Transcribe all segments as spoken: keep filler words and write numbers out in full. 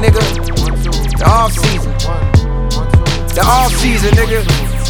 nigga. The off season. The off season, nigga.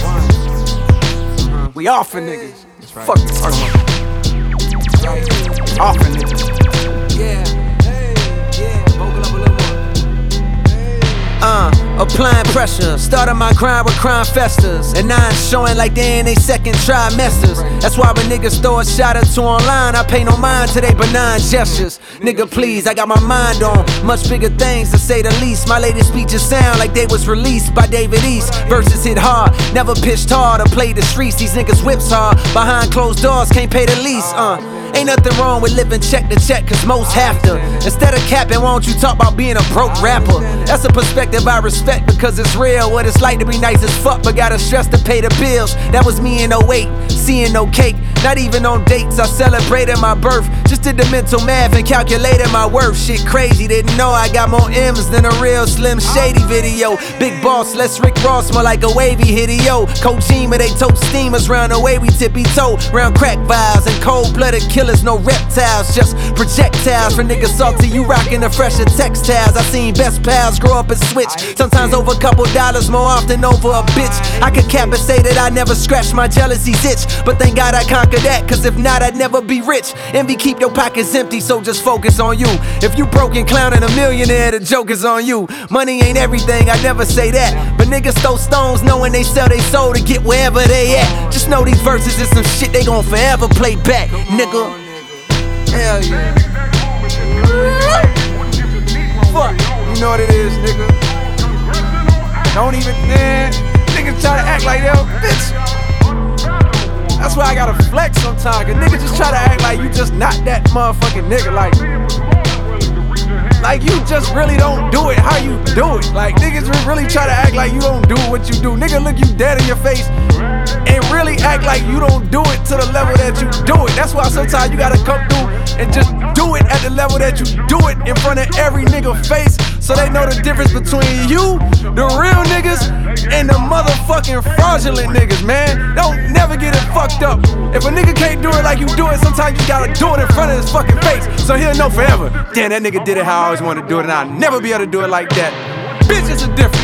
We offin' niggas. Fuck you talking about. Offin' niggas. Yeah. Hey, yeah. Vocal up a little more. Uh, applying pressure. Started my grind with crime festers. And now I'm showing like they in they second trimesters. That's why when niggas throw a shot or two online, I pay no mind to they benign gestures. Nigga, please, I got my mind on much bigger things, to say the least. My latest speeches sound like they was released by David East. Verses hit hard, never pitched hard or played the streets. These niggas whips hard, behind closed doors, can't pay the lease. Uh, ain't nothing wrong with living check to check, cause most have to. Instead of capping, why don't you talk about being a broke rapper? That's a perspective I respect, because it's real what it's like to be nice as fuck, but gotta stress to pay the bills. That was me in oh eight, seeing no cake, not even on dates. I celebrated my birth, just did the mental math and calculated my worth. Shit crazy, didn't know I got more M's than a real Slim Shady video. Big boss, less Rick Ross, more like a wavy hitty-yo. Kojima, they tote steamers round the way we tippy toe. Round crack vials and cold-blooded killers, no reptiles, just projectiles. For niggas salty, you rockin' the fresher textiles. I seen best pals grow up and switch, sometimes over a couple dollars, more often over a bitch. I could cap and say that I never scratched my jealousy's itch, but thank God I conquered that, cause if not I'd never be rich. Envy keep your pockets empty, so just focus on you. If you broke and clowning a millionaire, the joke is on you. Money ain't everything, I never say that, but niggas throw stones knowing they sell they soul to get wherever they at. Just know these verses is some shit they gon' forever play back, nigga. Hell yeah. Fuck, you know what it is, nigga. Don't even, man. Niggas try to act like they a bitch. That's why I gotta flex sometimes, cause niggas just try to act like you just not that motherfucking nigga. Like, like you just really don't do it how you do it. Like, niggas really try to act like you don't do what you do. Nigga look you dead in your face and really act like you don't do it to the level that you do it. That's why sometimes you gotta come through and just do it at the level that you do it in front of every nigga face, so they know the difference between you, the real niggas, and the motherfucking fraudulent niggas, man. Don't never get it fucked up. If a nigga can't do it like you do it, sometimes you gotta do it in front of his fucking face, so he'll know forever, damn, that nigga did it how I always wanted to do it, and I'll never be able to do it like that. Bitches are different.